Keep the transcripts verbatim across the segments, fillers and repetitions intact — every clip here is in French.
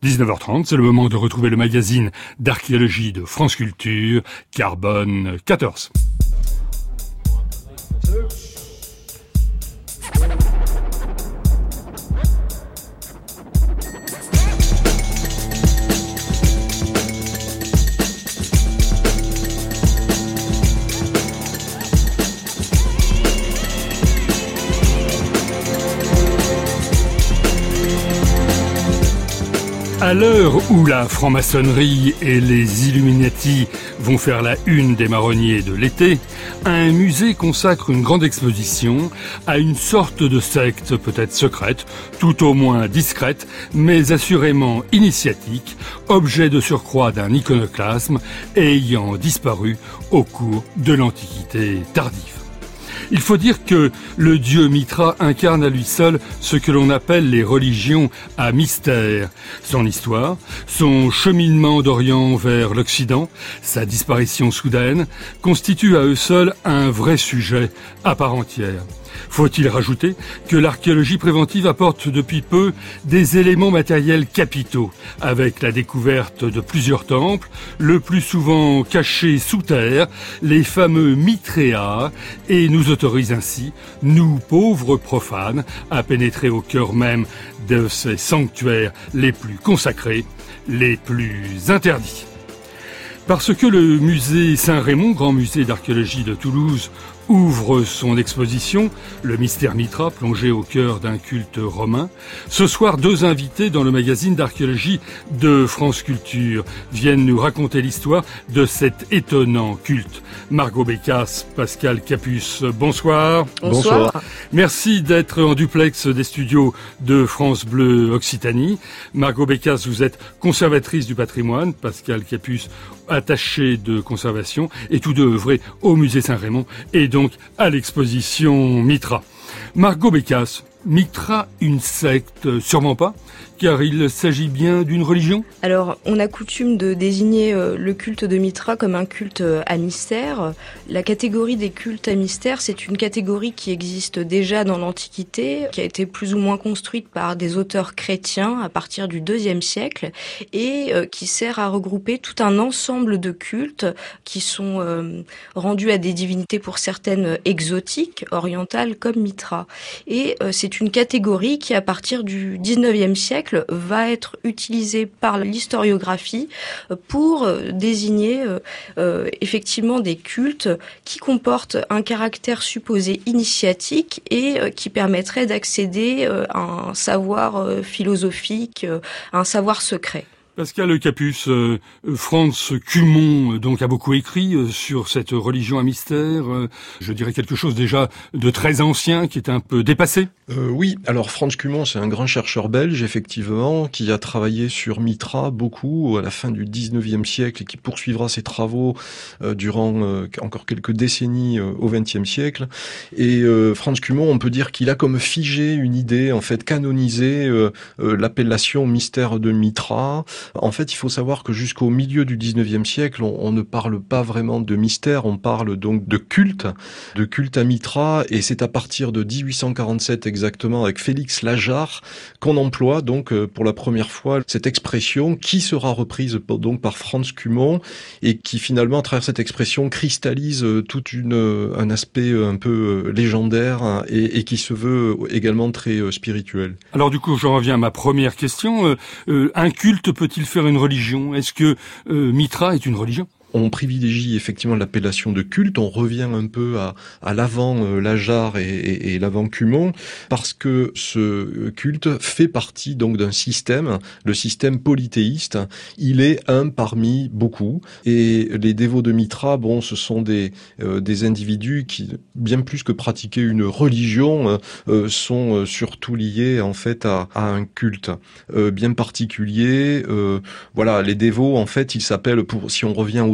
dix-neuf heures trente, c'est le moment de retrouver le magazine d'archéologie de France Culture, Carbone quatorze. À l'heure où la franc-maçonnerie et les Illuminati vont faire la une des marronniers de l'été, un musée consacre une grande exposition à une sorte de secte peut-être secrète, tout au moins discrète, mais assurément initiatique, objet de surcroît d'un iconoclasme ayant disparu au cours de l'Antiquité tardive. Il faut dire que le dieu Mithra incarne à lui seul ce que l'on appelle les religions à mystère. Son histoire, son cheminement d'Orient vers l'Occident, sa disparition soudaine, constituent à eux seuls un vrai sujet à part entière. Faut-il rajouter que l'archéologie préventive apporte depuis peu des éléments matériels capitaux, avec la découverte de plusieurs temples, le plus souvent cachés sous terre, les fameux mitréas, et nous autorise ainsi, nous pauvres profanes, à pénétrer au cœur même de ces sanctuaires les plus consacrés, les plus interdits. Parce que le musée Saint-Raymond, grand musée d'archéologie de Toulouse, ouvre son exposition, le mystère Mithra plongé au cœur d'un culte romain. Ce soir, deux invités dans le magazine d'archéologie de France Culture viennent nous raconter l'histoire de cet étonnant culte. Margot Bécasse, Pascal Capus, bonsoir. Bonsoir. Merci d'être en duplex des studios de France Bleu Occitanie. Margot Bécasse, vous êtes conservatrice du patrimoine, Pascal Capus, attaché de conservation, et tous deux œuvrés au musée Saint-Raymond et donc à l'exposition Mithra. Margot Bécasse, Mithra, une secte? Sûrement pas, car il s'agit bien d'une religion? Alors, on a coutume de désigner euh, le culte de Mithra comme un culte euh, à mystère. La catégorie des cultes à mystère, c'est une catégorie qui existe déjà dans l'Antiquité, qui a été plus ou moins construite par des auteurs chrétiens à partir du deuxième siècle, et euh, qui sert à regrouper tout un ensemble de cultes qui sont euh, rendus à des divinités pour certaines exotiques, orientales, comme Mithra. Et euh, c'est une catégorie qui, à partir du dix-neuvième siècle, va être utilisée par l'historiographie pour désigner euh, effectivement des cultes qui comportent un caractère supposé initiatique et euh, qui permettraient d'accéder euh, à un savoir euh, philosophique, euh, à un savoir secret. Pascal Capus, euh, Franz Cumont euh, donc a beaucoup écrit euh, sur cette religion à mystère. Euh, je dirais quelque chose déjà de très ancien, qui est un peu dépassé. Euh, oui, alors Franz Cumont, c'est un grand chercheur belge, effectivement, qui a travaillé sur Mithra beaucoup à la fin du dix-neuvième siècle et qui poursuivra ses travaux euh, durant euh, encore quelques décennies euh, au vingtième siècle. Et euh, Franz Cumont, on peut dire qu'il a comme figé une idée, en fait, canonisé euh, euh, l'appellation mystère de Mithra. En fait, il faut savoir que jusqu'au milieu du dix-neuvième siècle, on, on ne parle pas vraiment de mystère, on parle donc de culte, de culte à Mithra, et c'est à partir de dix-huit cent quarante-sept exactement, avec Félix Lajart, qu'on emploie donc pour la première fois cette expression qui sera reprise donc par Franz Cumont et qui finalement, à travers cette expression, cristallise tout une, un aspect un peu légendaire et, et qui se veut également très spirituel. Alors du coup, je reviens à ma première question. Euh, un culte peut-il faire une religion? Est-ce que euh, Mithra est une religion? On privilégie effectivement l'appellation de culte, on revient un peu à, à l'avant euh, Lajart et, et, et l'avant Cumont, parce que ce culte fait partie donc d'un système, le système polythéiste. Il est un parmi beaucoup, et les dévots de Mithra, bon, ce sont des euh, des individus qui, bien plus que pratiquer une religion, euh, sont surtout liés en fait à, à un culte euh, bien particulier. Euh, voilà, les dévots, en fait, ils s'appellent, pour si on revient au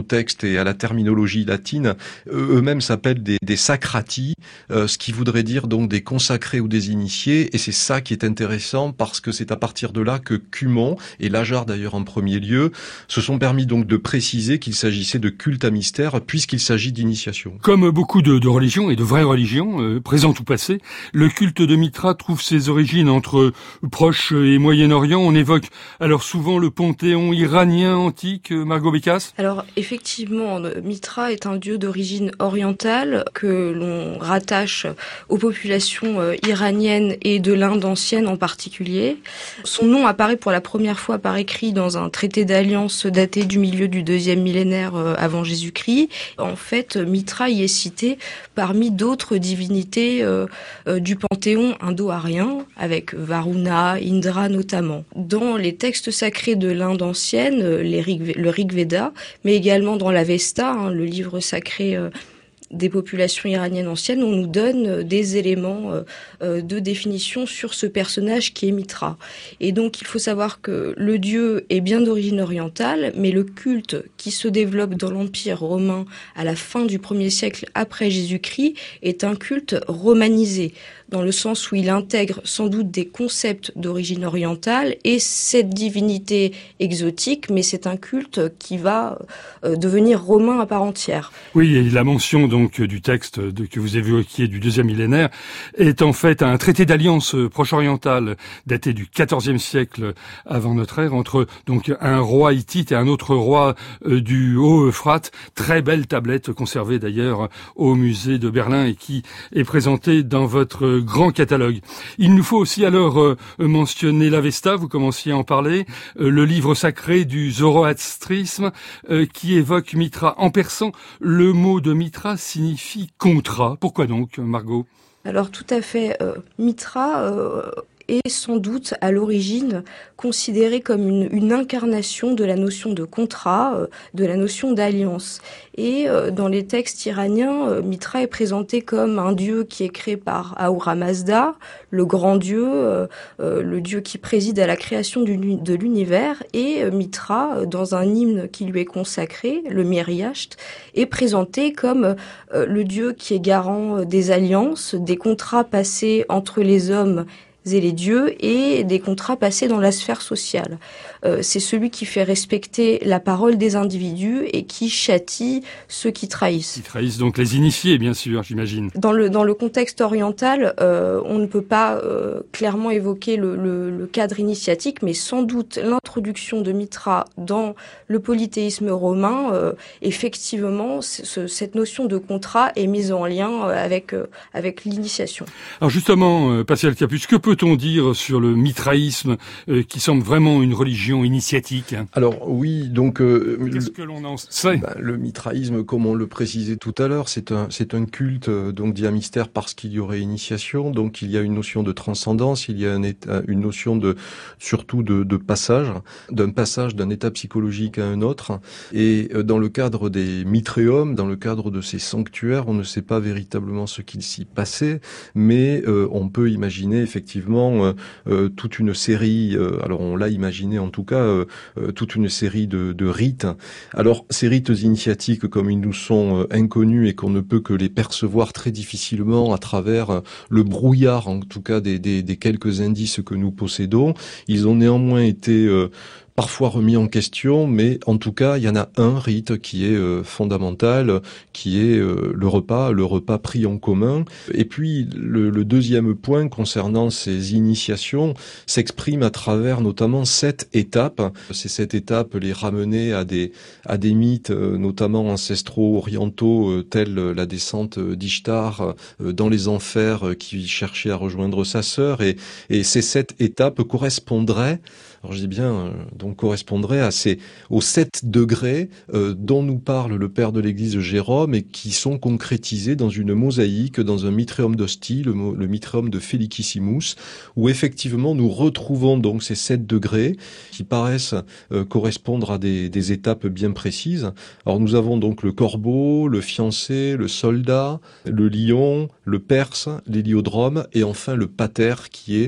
texte et à la terminologie latine, eux-mêmes s'appellent des, des sacrati, euh, ce qui voudrait dire donc des consacrés ou des initiés, et c'est ça qui est intéressant parce que c'est à partir de là que Cumont, et Lajare d'ailleurs en premier lieu, se sont permis donc de préciser qu'il s'agissait de culte à mystère puisqu'il s'agit d'initiation. Comme beaucoup de, de religions et de vraies religions, euh, présentes ou passées, le culte de Mitra trouve ses origines entre Proche et Moyen-Orient. On évoque alors souvent le panthéon iranien antique, euh, Margot Bécasse. Alors effectivement, Mitra est un dieu d'origine orientale que l'on rattache aux populations euh, iraniennes et de l'Inde ancienne en particulier. Son nom apparaît pour la première fois par écrit dans un traité d'alliance daté du milieu du deuxième millénaire euh, avant Jésus-Christ. En fait, Mitra y est cité parmi d'autres divinités euh, euh, du panthéon indo-arien, avec Varuna, Indra notamment. Dans les textes sacrés de l'Inde ancienne, les Rig, le Rig Veda, mais également dans l'Avesta, hein, le livre sacré euh, des populations iraniennes anciennes, on nous donne des éléments de définition sur ce personnage qui est Mitra. Et donc, il faut savoir que le dieu est bien d'origine orientale, mais le culte qui se développe dans l'Empire romain à la fin du premier siècle après Jésus-Christ est un culte romanisé, dans le sens où il intègre sans doute des concepts d'origine orientale et cette divinité exotique, mais c'est un culte qui va devenir romain à part entière. Oui, et la mention donc du texte de, que vous évoquiez du deuxième millénaire est en fait un traité d'alliance proche-orientale daté du quatorzième siècle avant notre ère entre donc un roi hittite et un autre roi euh, du Haut-Euphrate. Très belle tablette conservée d'ailleurs au musée de Berlin et qui est présentée dans votre grand catalogue. Il nous faut aussi alors euh, mentionner l'Avesta, vous commenciez à en parler, euh, le livre sacré du zoroastrisme euh, qui évoque Mitra. En persan, le mot de Mitra signifie contrat. Pourquoi donc, Margot ? Alors tout à fait. Euh, Mitra euh, est sans doute à l'origine considéré comme une, une incarnation de la notion de contrat, euh, de la notion d'alliance. Et euh, dans les textes iraniens, euh, Mitra est présenté comme un dieu qui est créé par Ahura Mazda, le grand dieu, euh, euh, le dieu qui préside à la création du, de l'univers. Et euh, Mitra, euh, dans un hymne qui lui est consacré, le Mériacht, est présenté comme euh, le dieu qui est garant euh, des alliances, des contrats passés entre les hommes et les dieux et des contrats passés dans la sphère sociale. Euh, c'est celui qui fait respecter la parole des individus et qui châtie ceux qui trahissent. Qui trahissent donc les initiés, bien sûr, j'imagine. Dans le dans le contexte oriental, euh, on ne peut pas euh, clairement évoquer le, le, le cadre initiatique, mais sans doute l'introduction de Mitra dans le polythéisme romain, euh, effectivement, ce, cette notion de contrat est mise en lien avec euh, avec l'initiation. Alors justement, euh, Pascal Capus, que peut-on dire sur le mitraïsme euh, qui semble vraiment une religion initiatique? Alors oui, donc euh, qu'est-ce que l'on en sait? Ben, le mitraïsme, comme on le précisait tout à l'heure, c'est un c'est un culte euh, donc dit à mystère parce qu'il y aurait initiation, donc il y a une notion de transcendance, il y a un état, une notion de surtout de, de passage, d'un passage d'un état psychologique à un autre. Et euh, dans le cadre des mitréums, dans le cadre de ces sanctuaires, on ne sait pas véritablement ce qu'il s'y passait, mais euh, on peut imaginer effectivement euh, euh, toute une série. Euh, alors on l'a imaginé en tout cas. Euh, euh, toute une série de, de rites. Alors, ces rites initiatiques, comme ils nous sont euh, inconnus et qu'on ne peut que les percevoir très difficilement à travers euh, le brouillard, en tout cas des, des, des quelques indices que nous possédons, ils ont néanmoins été euh, parfois remis en question, mais en tout cas, il y en a un rite qui est euh, fondamental, qui est euh, le repas, le repas pris en commun. Et puis, le, le deuxième point concernant ces initiations s'exprime à travers notamment sept étapes. Ces sept étapes, les ramener à des à des mythes, euh, notamment ancestraux orientaux, euh, tels la descente d'Ishtar euh, dans les enfers, euh, qui cherchait à rejoindre sa sœur. Et, et ces sept étapes correspondraient, alors je dis bien, euh, donc correspondrait à ces aux sept degrés euh, dont nous parle le père de l'Église Jérôme et qui sont concrétisés dans une mosaïque, dans un mitréum d'Ostie, le, le mitréum de Felicissimus, où effectivement nous retrouvons donc ces sept degrés qui paraissent euh, correspondre à des, des étapes bien précises. Alors nous avons donc le corbeau, le fiancé, le soldat, le lion, le perse, l'héliodrome et enfin le pater qui est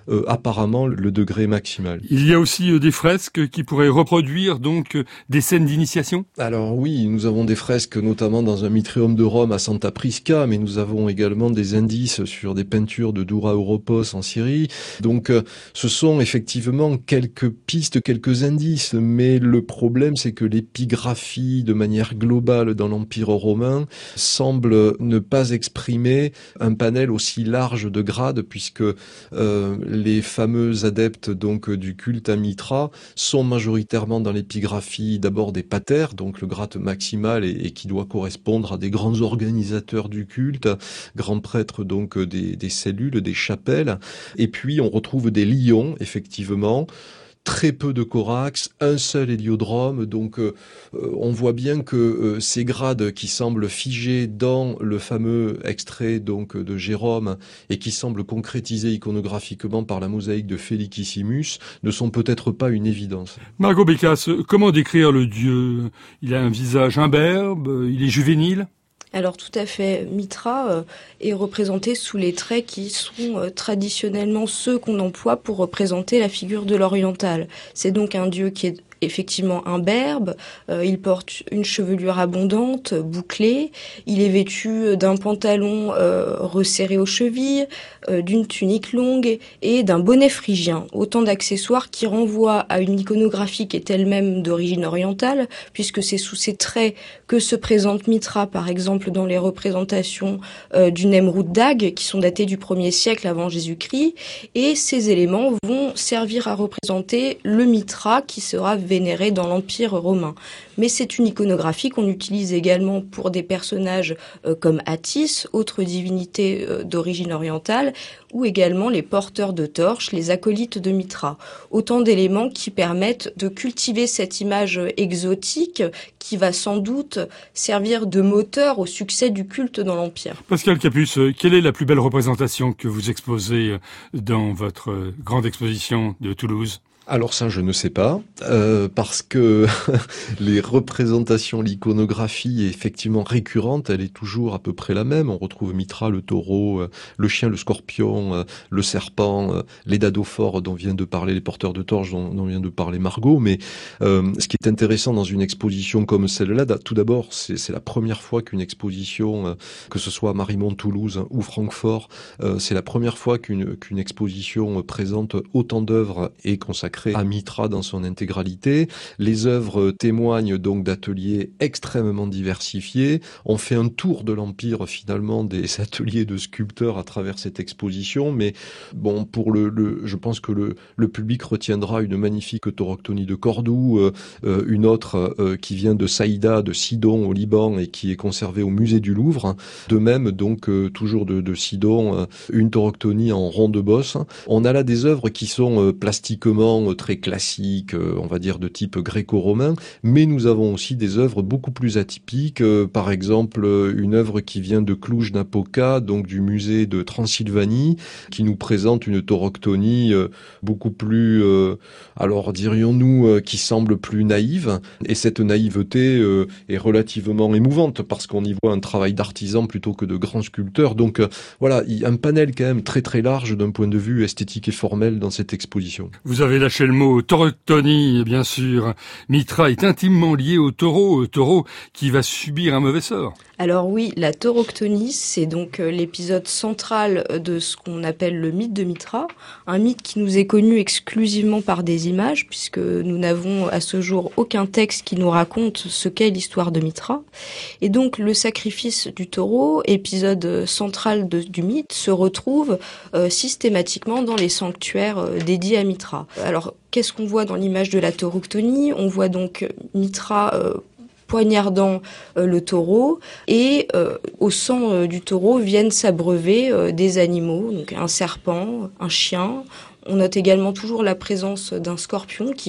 euh, apparemment le degré maximal. Il y a aussi des fresques qui pourraient reproduire donc des scènes d'initiation ? Alors oui, nous avons des fresques notamment dans un Mitrium de Rome à Santa Prisca, mais nous avons également des indices sur des peintures de Doura Europos en Syrie. Donc euh, ce sont effectivement quelques pistes, quelques indices, mais le problème c'est que l'épigraphie de manière globale dans l'Empire romain semble ne pas exprimer un panel aussi large de grades, puisque euh, les fameux adeptes donc du culte à Mitra sont majoritairement dans l'épigraphie d'abord des patères, donc le grade maximal et, et qui doit correspondre à des grands organisateurs du culte, grands prêtres donc des, des cellules, des chapelles, et puis on retrouve des lions effectivement. Très peu de corax, un seul héliodrome, donc euh, on voit bien que euh, ces grades qui semblent figés dans le fameux extrait donc de Jérôme et qui semblent concrétisés iconographiquement par la mosaïque de Felicissimus ne sont peut-être pas une évidence. Margot Bécasse, comment décrire le dieu ? Il a un visage imberbe, il est juvénile ? Alors tout à fait, Mitra euh, est représenté sous les traits qui sont euh, traditionnellement ceux qu'on emploie pour représenter la figure de l'oriental. C'est donc un dieu qui est effectivement imberbe, euh, il porte une chevelure abondante, bouclée, il est vêtu d'un pantalon euh, resserré aux chevilles, euh, d'une tunique longue et d'un bonnet phrygien. Autant d'accessoires qui renvoient à une iconographie qui est elle-même d'origine orientale, puisque c'est sous ces traits que se présente Mitra, par exemple dans les représentations euh, du Nemrut Dag, qui sont datées du premier siècle avant Jésus-Christ, et ces éléments vont servir à représenter le Mitra qui sera vénéré dans l'Empire romain. Mais c'est une iconographie qu'on utilise également pour des personnages euh, comme Attis, autre divinité euh, d'origine orientale, ou également les porteurs de torches, les acolytes de Mitra. Autant d'éléments qui permettent de cultiver cette image exotique qui va sans doute servir de moteur au succès du culte dans l'Empire. Pascal Capus, quelle est la plus belle représentation que vous exposez dans votre grande exposition de Toulouse ? Alors ça, je ne sais pas, euh, parce que les représentations, l'iconographie est effectivement récurrente, elle est toujours à peu près la même. On retrouve Mitra, le taureau, euh, le chien, le scorpion, euh, le serpent, euh, les dadophores dont vient de parler, les porteurs de torches dont, dont vient de parler Margot. Mais euh, ce qui est intéressant dans une exposition comme celle-là, tout d'abord, c'est, c'est la première fois qu'une exposition, euh, que ce soit à Marimont, Toulouse ou Francfort, euh, c'est la première fois qu'une, qu'une exposition présente autant d'œuvres et consacrée à Mitra dans son intégralité. Les œuvres témoignent donc d'ateliers extrêmement diversifiés. On fait un tour de l'Empire finalement des ateliers de sculpteurs à travers cette exposition, mais bon, pour le, le je pense que le, le public retiendra une magnifique toroctonie de Cordoue, euh, une autre euh, qui vient de Saïda, de Sidon au Liban et qui est conservée au musée du Louvre. De même, donc euh, toujours de, de Sidon, euh, une toroctonie en rond de bosse. On a là des œuvres qui sont euh, plastiquement très classiques, on va dire de type gréco-romain, mais nous avons aussi des œuvres beaucoup plus atypiques, par exemple une œuvre qui vient de Cluj-Napoca, donc du musée de Transylvanie, qui nous présente une toroctonie beaucoup plus, alors dirions-nous, qui semble plus naïve, et cette naïveté est relativement émouvante, parce qu'on y voit un travail d'artisan plutôt que de grand sculpteur, donc voilà, il y a un panel quand même très très large d'un point de vue esthétique et formel dans cette exposition. Vous avez lâché le mot toroctonie, bien sûr. Mitra est intimement lié au taureau, au taureau qui va subir un mauvais sort. Alors oui, la toroctonie, c'est donc l'épisode central de ce qu'on appelle le mythe de Mitra, un mythe qui nous est connu exclusivement par des images, puisque nous n'avons à ce jour aucun texte qui nous raconte ce qu'est l'histoire de Mitra. Et donc le sacrifice du taureau, épisode central de, du mythe, se retrouve euh, systématiquement dans les sanctuaires euh, dédiés à Mitra. Alors, qu'est-ce qu'on voit dans l'image de la toroctonie ? On voit donc Mitra euh, poignardant euh, le taureau et euh, au sang euh, du taureau viennent s'abreuver euh, des animaux, donc un serpent, un chien. On note également toujours la présence d'un scorpion qui vient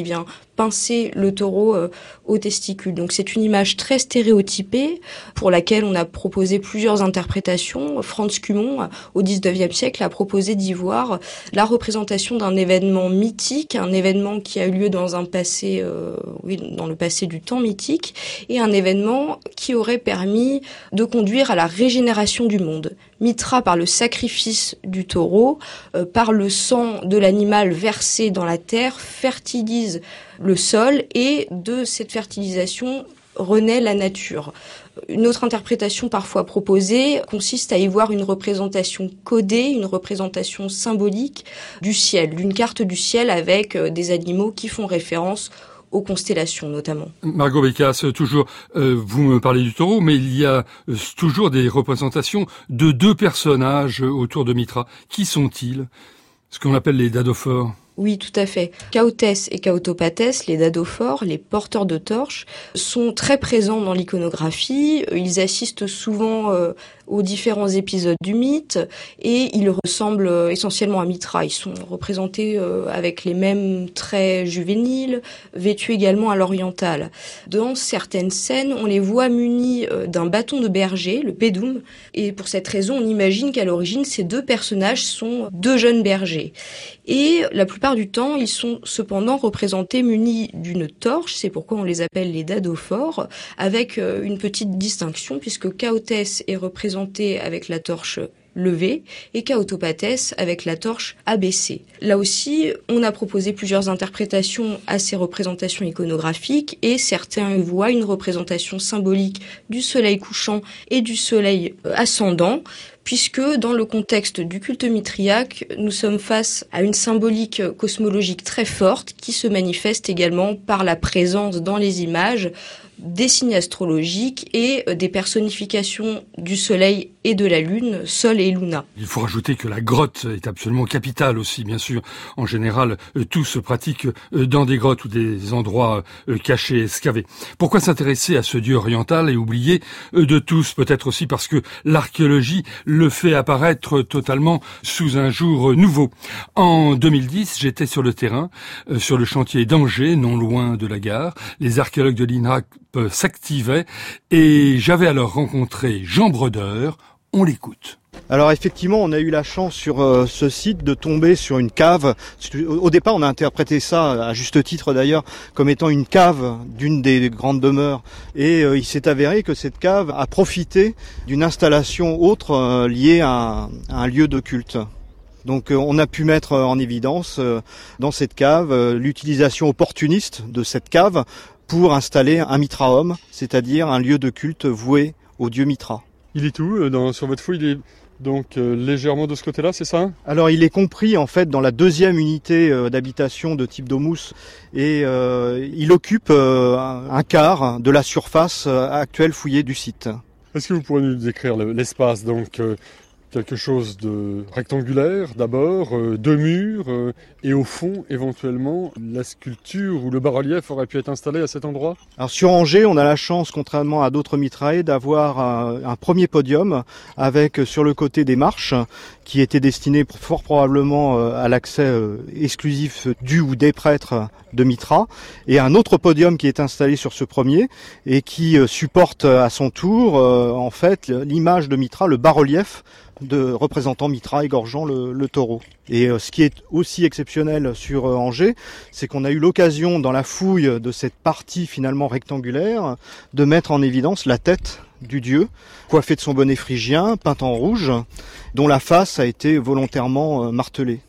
pincer le taureau euh, au testicule. Donc c'est une image très stéréotypée pour laquelle on a proposé plusieurs interprétations. Franz Cumont, au dix-neuvième siècle, a proposé d'y voir la représentation d'un événement mythique, un événement qui a eu lieu dans un passé, euh, oui, dans le passé du temps mythique, et un événement qui aurait permis de conduire à la régénération du monde. Mitra, par le sacrifice du taureau, euh, par le sang de l'animal versé dans la terre, fertilise le sol, et de cette fertilisation renaît la nature. Une autre interprétation parfois proposée consiste à y voir une représentation codée, une représentation symbolique du ciel, d'une carte du ciel avec des animaux qui font référence aux constellations notamment. Margot Bécasse, toujours, euh, vous me parlez du taureau, mais il y a euh, toujours des représentations de deux personnages autour de Mitra. Qui sont-ils? Ce qu'on appelle les dadophores. Oui, tout à fait. Chaotès et Chaotopathès, les dadophores, les porteurs de torches, sont très présents dans l'iconographie. Ils assistent souvent euh, aux différents épisodes du mythe et ils ressemblent euh, essentiellement à Mitra. Ils sont représentés euh, avec les mêmes traits juvéniles, vêtus également à l'orientale. Dans certaines scènes, on les voit munis euh, d'un bâton de berger, le pédoum, et pour cette raison, on imagine qu'à l'origine, ces deux personnages sont deux jeunes bergers. Et la plupart du temps, ils sont cependant représentés munis d'une torche, c'est pourquoi on les appelle les dadophores, avec une petite distinction, puisque Chaotès est représenté avec la torche levée et Chaotopathès avec la torche abaissée. Là aussi, on a proposé plusieurs interprétations à ces représentations iconographiques et certains voient une représentation symbolique du soleil couchant et du soleil ascendant, puisque dans le contexte du culte mitriaque, nous sommes face à une symbolique cosmologique très forte qui se manifeste également par la présence dans les images des signes astrologiques et des personnifications du soleil et de la lune, Sol et Luna. Il faut rajouter que la grotte est absolument capitale aussi, bien sûr. En général, tout se pratique dans des grottes ou des endroits cachés, excavés. Pourquoi s'intéresser à ce dieu oriental et oublier de tous? Peut-être aussi parce que l'archéologie le fait apparaître totalement sous un jour nouveau. En deux mille dix, j'étais sur le terrain, sur le chantier d'Angers, non loin de la gare. Les archéologues de l'I N R A P s'activaient et j'avais alors rencontré Jean Brodeur. On l'écoute. Alors effectivement, on a eu la chance sur euh, ce site de tomber sur une cave. Au départ, on a interprété ça, à juste titre d'ailleurs, comme étant une cave d'une des grandes demeures. Et euh, il s'est avéré que cette cave a profité d'une installation autre euh, liée à, à un lieu de culte. Donc euh, on a pu mettre en évidence euh, dans cette cave euh, l'utilisation opportuniste de cette cave pour installer un mitraum, c'est-à-dire un lieu de culte voué au dieu Mitra. Il est où dans, sur votre fouille? Il est donc euh, légèrement de ce côté-là, c'est ça? Alors il est compris en fait dans la deuxième unité euh, d'habitation de type domus et euh, il occupe euh, un quart de la surface euh, actuelle fouillée du site. Est-ce que vous pourriez nous décrire le, l'espace donc euh, quelque chose de rectangulaire d'abord, euh, deux murs, euh, et au fond, éventuellement, la sculpture ou le bas-relief aurait pu être installé à cet endroit? Alors sur Angers, on a la chance, contrairement à d'autres mitraillés, d'avoir un, un premier podium avec sur le côté des marches qui étaient destinées fort probablement à l'accès exclusif du ou des prêtres de Mitra, et un autre podium qui est installé sur ce premier et qui supporte à son tour en fait l'image de Mitra, le bas-relief de représentant Mitra égorgeant le, le taureau. Et euh, ce qui est aussi exceptionnel sur euh, Angers, c'est qu'on a eu l'occasion dans la fouille de cette partie finalement rectangulaire de mettre en évidence la tête du dieu, coiffé de son bonnet phrygien, peint en rouge, dont la face a été volontairement euh, martelée.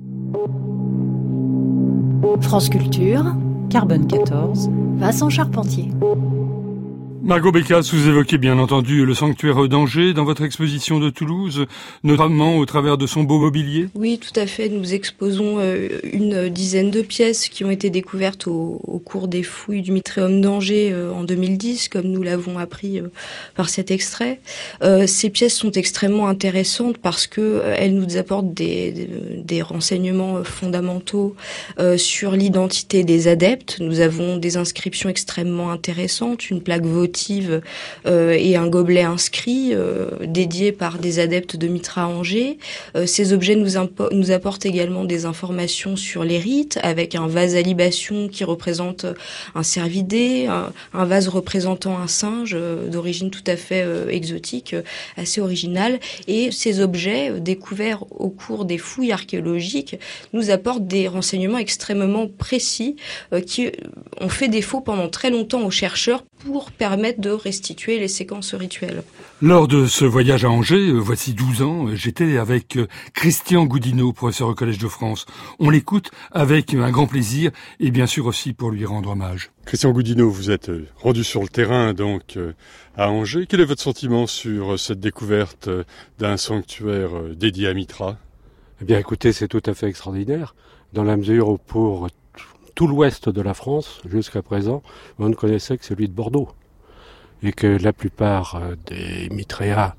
France Culture, Carbone quatorze, Vincent Charpentier. Margot Bécasse, vous évoquez bien entendu le sanctuaire d'Angers dans votre exposition de Toulouse, notamment au travers de son beau mobilier. Oui, tout à fait. Nous exposons une dizaine de pièces qui ont été découvertes au, au cours des fouilles du Mitréum d'Angers en deux mille dix, comme nous l'avons appris par cet extrait. Euh, ces pièces sont extrêmement intéressantes parce que elles nous apportent des, des, des renseignements fondamentaux euh, sur l'identité des adeptes. Nous avons des inscriptions extrêmement intéressantes, une plaque votive votive euh, et un gobelet inscrit euh, dédié par des adeptes de Mitra à Angers. Euh, ces objets nous, impo- nous apportent également des informations sur les rites, avec un vase à libation qui représente un cervidé, un, un vase représentant un singe euh, d'origine tout à fait euh, exotique, euh, assez original. Et ces objets, euh, découverts au cours des fouilles archéologiques, nous apportent des renseignements extrêmement précis euh, qui ont fait défaut pendant très longtemps aux chercheurs pour permettre de restituer les séquences rituelles. Lors de ce voyage à Angers, euh, voici douze ans, j'étais avec euh, Christian Goudineau, professeur au Collège de France. On l'écoute avec un grand plaisir et bien sûr aussi pour lui rendre hommage. Christian Goudineau, vous êtes rendu sur le terrain donc euh, à Angers. Quel est votre sentiment sur euh, cette découverte euh, d'un sanctuaire euh, dédié à Mitra ? Eh bien écoutez, c'est tout à fait extraordinaire, dans la mesure où pour tout l'ouest de la France, jusqu'à présent, on ne connaissait que celui de Bordeaux. Et que la plupart des mitréas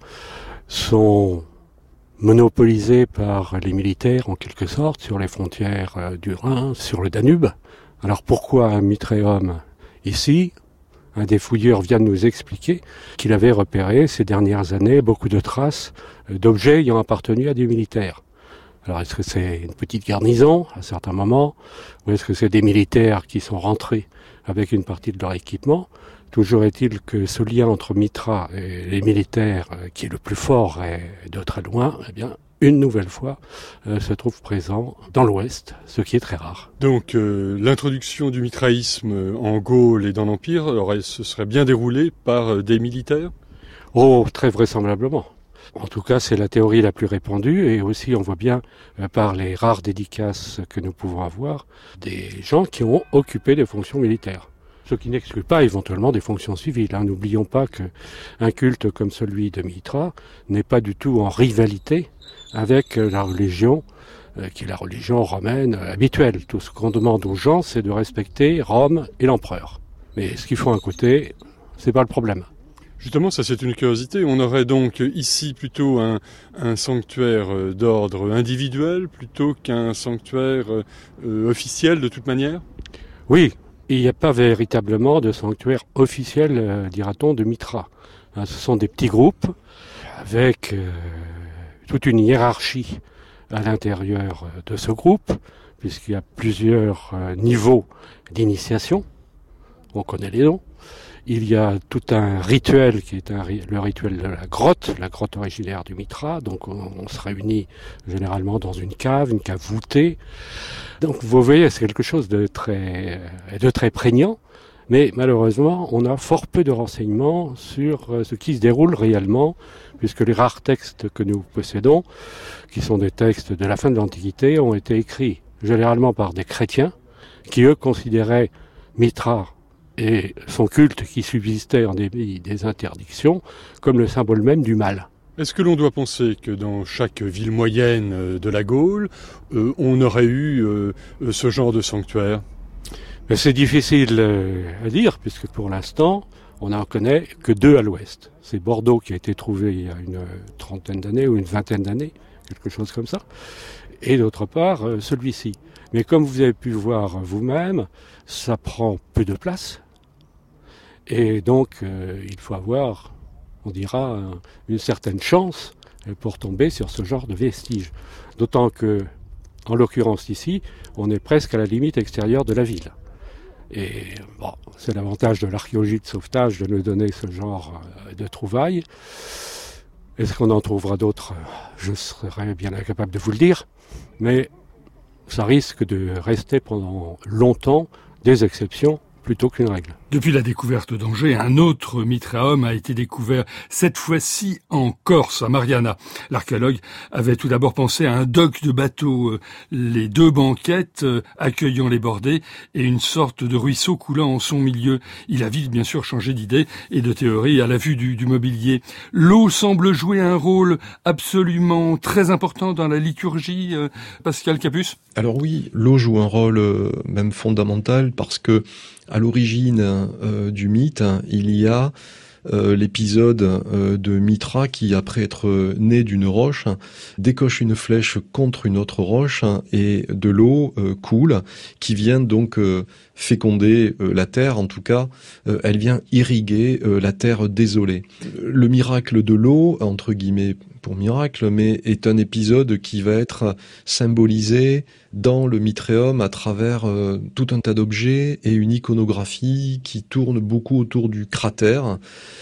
sont monopolisés par les militaires, en quelque sorte, sur les frontières du Rhin, sur le Danube. Alors pourquoi un mitréum ici ? Un des fouilleurs vient de nous expliquer qu'il avait repéré ces dernières années beaucoup de traces d'objets ayant appartenu à des militaires. Alors est-ce que c'est une petite garnison à certains moments, ou est-ce que c'est des militaires qui sont rentrés avec une partie de leur équipement ? Toujours est-il que ce lien entre Mitra et les militaires, qui est le plus fort et de très loin, eh bien, une nouvelle fois, euh, se trouve présent dans l'Ouest, ce qui est très rare. Donc euh, l'introduction du mitraïsme en Gaule et dans l'Empire, alors, ce serait bien déroulé par euh, des militaires ? Oh, très vraisemblablement. En tout cas, c'est la théorie la plus répandue, et aussi on voit bien euh, par les rares dédicaces que nous pouvons avoir, des gens qui ont occupé des fonctions militaires. Ce qui n'exclut pas éventuellement des fonctions civiles. Hein. N'oublions pas qu'un culte comme celui de Mitra n'est pas du tout en rivalité avec la religion, euh, qui est la religion romaine euh, habituelle. Tout ce qu'on demande aux gens, c'est de respecter Rome et l'empereur. Mais ce qu'ils font à côté, c'est pas le problème. Justement, ça c'est une curiosité. On aurait donc ici plutôt un, un sanctuaire d'ordre individuel plutôt qu'un sanctuaire euh, officiel de toute manière ? Oui. Il n'y a pas véritablement de sanctuaire officiel, euh, dira-t-on, de Mitra. Hein, ce sont des petits groupes avec euh, toute une hiérarchie à l'intérieur de ce groupe, puisqu'il y a plusieurs euh, niveaux d'initiation. On connaît les noms. Il y a tout un rituel qui est un, le rituel de la grotte, la grotte originaire du Mitra. Donc on, on se réunit généralement dans une cave, une cave voûtée. Donc vous voyez, c'est quelque chose de très, de très prégnant. Mais malheureusement, on a fort peu de renseignements sur ce qui se déroule réellement, puisque les rares textes que nous possédons, qui sont des textes de la fin de l'Antiquité, ont été écrits généralement par des chrétiens, qui eux considéraient Mitra et son culte qui subsistait en dépit des interdictions comme le symbole même du mal. Est-ce que l'on doit penser que dans chaque ville moyenne de la Gaule, euh, on aurait eu euh, ce genre de sanctuaire ? Mais c'est difficile euh, à dire, puisque pour l'instant, on n'en connaît que deux à l'ouest. C'est Bordeaux qui a été trouvé il y a une trentaine d'années ou une vingtaine d'années, quelque chose comme ça. Et d'autre part, euh, celui-ci. Mais comme vous avez pu voir vous-même, ça prend peu de place. Et donc, euh, il faut avoir, on dira, une certaine chance pour tomber sur ce genre de vestiges. D'autant que, en l'occurrence ici, on est presque à la limite extérieure de la ville. Et bon, c'est l'avantage de l'archéologie de sauvetage de nous donner ce genre de trouvailles. Est-ce qu'on en trouvera d'autres ? Je serais bien incapable de vous le dire. Mais ça risque de rester pendant longtemps des exceptions plutôt qu'une règle. Depuis la découverte d'Angers, un autre mitraeum a été découvert, cette fois-ci en Corse, à Mariana. L'archéologue avait tout d'abord pensé à un dock de bateau, les deux banquettes accueillant les bordées et une sorte de ruisseau coulant en son milieu. Il a vite bien sûr changé d'idée et de théorie à la vue du, du mobilier. L'eau semble jouer un rôle absolument très important dans la liturgie, euh, Pascal Capus ? Alors oui, l'eau joue un rôle euh, même fondamental parce que à l'origine euh, du mythe, il y a euh, l'épisode euh, de Mitra qui, après être né d'une roche, décoche une flèche contre une autre roche et de l'eau euh, coule qui vient donc euh, féconder euh, la terre, en tout cas, euh, elle vient irriguer euh, la terre désolée. Le miracle de l'eau, entre guillemets pour miracle, mais est un épisode qui va être symbolisé dans le Mitréum à travers euh, tout un tas d'objets et une iconographie qui tourne beaucoup autour du cratère.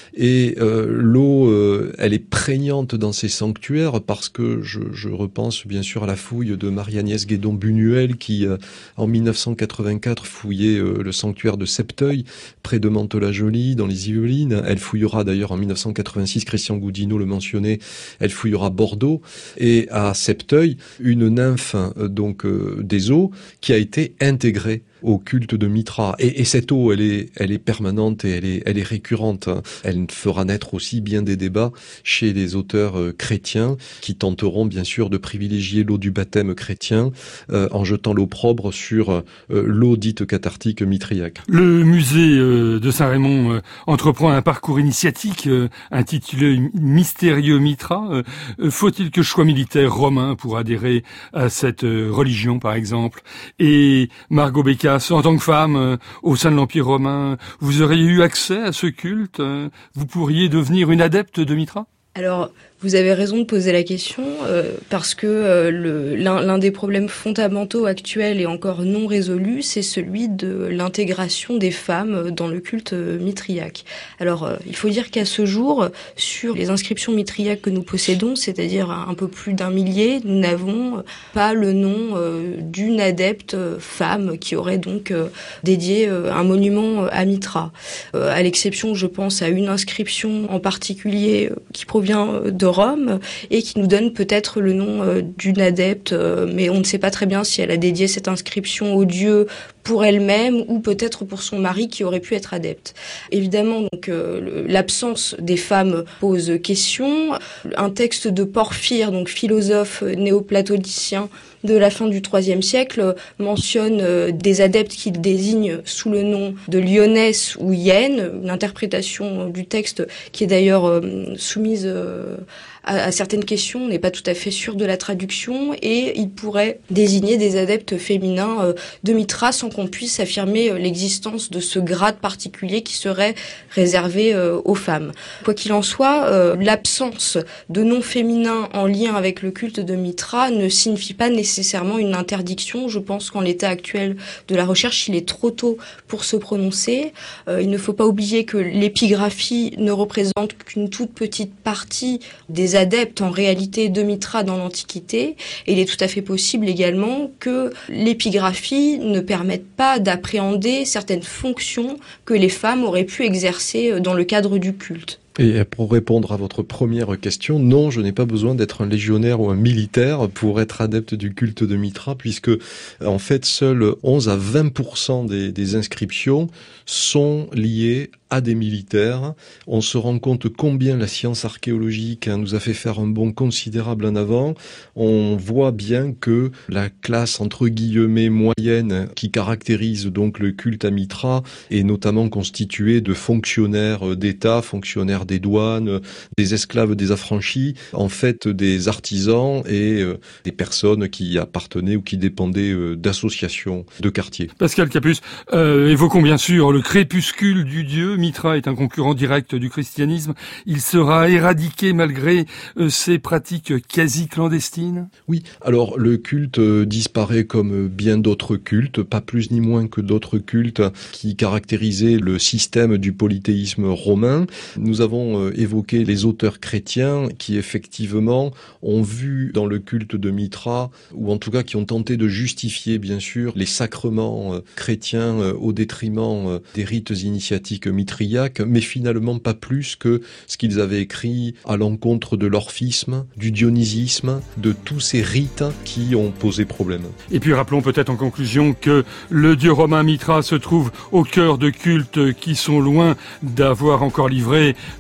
Et euh, l'eau, euh, elle est prégnante dans ces sanctuaires parce que je, je repense bien sûr à la fouille de Marie-Agnès Guédon-Buñuel qui, euh, en mille neuf cent quatre-vingt-quatre, fouillait euh, le sanctuaire de Septeuil, près de Mantes-la-Jolie, dans les Yvelines. Elle fouillera d'ailleurs en mille neuf cent quatre-vingt-six, Christian Goudineau le mentionnait, elle fouillera Bordeaux. Et à Septeuil, une nymphe euh, donc euh, des eaux qui a été intégrée au culte de Mitra. Et, et cette eau, elle est, elle est permanente et elle est, elle est récurrente. Elle fera naître aussi bien des débats chez les auteurs euh, chrétiens qui tenteront bien sûr de privilégier l'eau du baptême chrétien euh, en jetant l'opprobre sur euh, l'eau dite cathartique mitriaque. Le musée euh, de Saint-Raymond euh, entreprend un parcours initiatique euh, intitulé Mystérieux Mitra. Euh, faut-il que je sois militaire romain pour adhérer à cette euh, religion, par exemple? Et Margot Bécasse, en tant que femme, euh, au sein de l'Empire romain, vous auriez eu accès à ce culte? euh, Vous pourriez devenir une adepte de Mitra? Alors, vous avez raison de poser la question, euh, parce que euh, le, l'un, l'un des problèmes fondamentaux actuels et encore non résolus, c'est celui de l'intégration des femmes dans le culte mitriaque. Alors, euh, il faut dire qu'à ce jour, sur les inscriptions mitriaques que nous possédons, c'est-à-dire un peu plus d'un millier, nous n'avons pas le nom euh, d'une adepte euh, femme qui aurait donc euh, dédié euh, un monument à Mitra. Euh, à l'exception, je pense, à une inscription en particulier euh, qui provient de Rome et qui nous donne peut-être le nom euh, d'une adepte, euh, mais on ne sait pas très bien si elle a dédié cette inscription au dieu pour elle-même ou peut-être pour son mari qui aurait pu être adepte. Évidemment, donc euh, l'absence des femmes pose question. Un texte de Porphyre, donc philosophe néoplatonicien de la fin du troisième siècle, mentionne euh, des adeptes qu'il désigne sous le nom de lionesse ou hyène, une interprétation du texte qui est d'ailleurs euh, soumise euh, à, à certaines questions, on n'est pas tout à fait sûr de la traduction, et il pourrait désigner des adeptes féminins euh, de Mitra sans qu'on puisse affirmer euh, l'existence de ce grade particulier qui serait réservé euh, aux femmes. Quoi qu'il en soit, euh, l'absence de noms féminins en lien avec le culte de Mitra ne signifie pas nécessairement une interdiction. Je pense qu'en l'état actuel de la recherche, il est trop tôt pour se prononcer. Euh, il ne faut pas oublier que l'épigraphie ne représente qu'une toute petite partie des adeptes en réalité de Mitra dans l'Antiquité, et il est tout à fait possible également que l'épigraphie ne permette pas d'appréhender certaines fonctions que les femmes auraient pu exercer dans le cadre du culte. Et pour répondre à votre première question, non, je n'ai pas besoin d'être un légionnaire ou un militaire pour être adepte du culte de Mitra, puisque en fait seuls onze à vingt pour cent des, des inscriptions sont liées à des militaires. On se rend compte combien la science archéologique nous a fait faire un bond considérable en avant. On voit bien que la classe entre guillemets moyenne qui caractérise donc le culte à Mitra est notamment constituée de fonctionnaires d'État, fonctionnaires des douanes, des esclaves, des affranchis, en fait des artisans et euh, des personnes qui appartenaient ou qui dépendaient euh, d'associations de quartier. Pascal Capus, euh, évoquons bien sûr le crépuscule du dieu. Mitra est un concurrent direct du christianisme. Il sera éradiqué malgré euh, ses pratiques quasi clandestines? Oui, alors le culte euh, disparaît comme bien d'autres cultes, pas plus ni moins que d'autres cultes qui caractérisaient le système du polythéisme romain. Nous avons évoqué les auteurs chrétiens qui effectivement ont vu dans le culte de Mitra, ou en tout cas qui ont tenté de justifier bien sûr les sacrements chrétiens au détriment des rites initiatiques mitriaques, mais finalement pas plus que ce qu'ils avaient écrit à l'encontre de l'orphisme, du dionysisme, de tous ces rites qui ont posé problème. Et puis rappelons peut-être en conclusion que le dieu romain Mitra se trouve au cœur de cultes qui sont loin d'avoir encore livré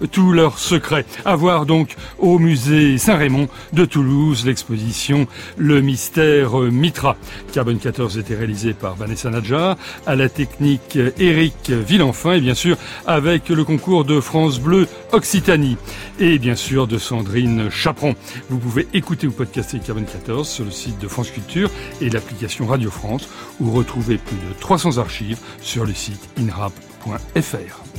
tous leurs secrets. À voir donc au musée Saint-Raymond de Toulouse l'exposition Le Mystère Mitra. Carbone quatorze était réalisé par Vanessa Nadjar, à la technique Éric Villenfin et bien sûr avec le concours de France Bleu Occitanie et bien sûr de Sandrine Chaperon. Vous pouvez écouter ou podcaster Carbone quatorze sur le site de France Culture et l'application Radio France ou retrouver plus de trois cents archives sur le site inrap point f r.